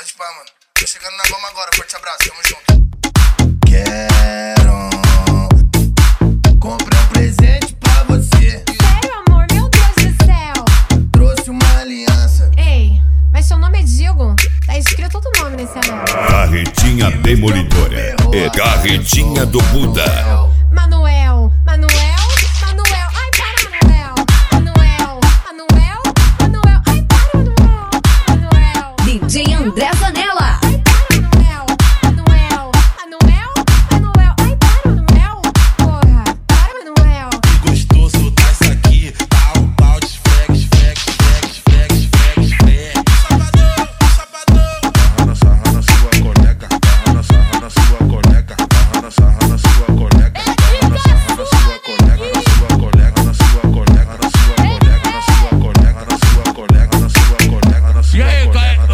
Pode pá, mano. Tô chegando na Goma agora, forte abraço, tamo junto. Quero comprar um presente pra você. Sério, amor? Meu Deus do céu. Trouxe uma aliança. Ei, mas seu nome é Digo? Tá escrito outro nome nesse anel. Carretinha demolidora. É carretinha do Buda. Manuel, Manuel, Manuel. Ai, para, Manuel. Manuel, Manuel, Manuel. Ai, para, Manuel. Manuel. DJ André Zanella. Ai, para, Manuel. Manuel, Manuel, Manuel. Ai, para, Manuel. Porra, para, Manuel. Que gostoso tá isso aqui. Tá o pau de flex, flex, flex, flex, flex, flex. Chapadão, chapadão. Sarra na sua colega. Sarra na sua colega. Sarra na sua colega. Sarra na sua colega. Na sua colega. Na sua colega. Na sua colega. Na sua colega. Na sua colega. Na sua colega. Na sua colega.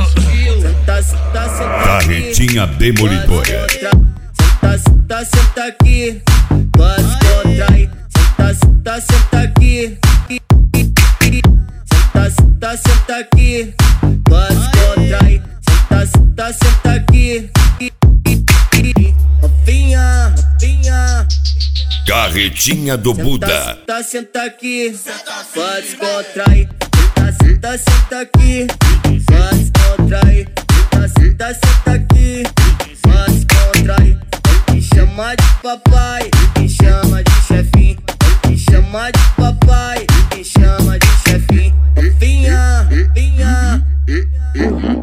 Carretinha demolidora. Senta aqui, pode contrair. Senta aqui. Senta aqui, pode contrair. Senta aqui. Novinha, novinha. Carretinha do Buda. Senta aqui, pode contrair. Senta aqui, pode contrair. Senta aqui, pode contrair. Me chama de papai, me chama de chefinho. Me chama de papai, me chama de chefinho. Novinha, novinha.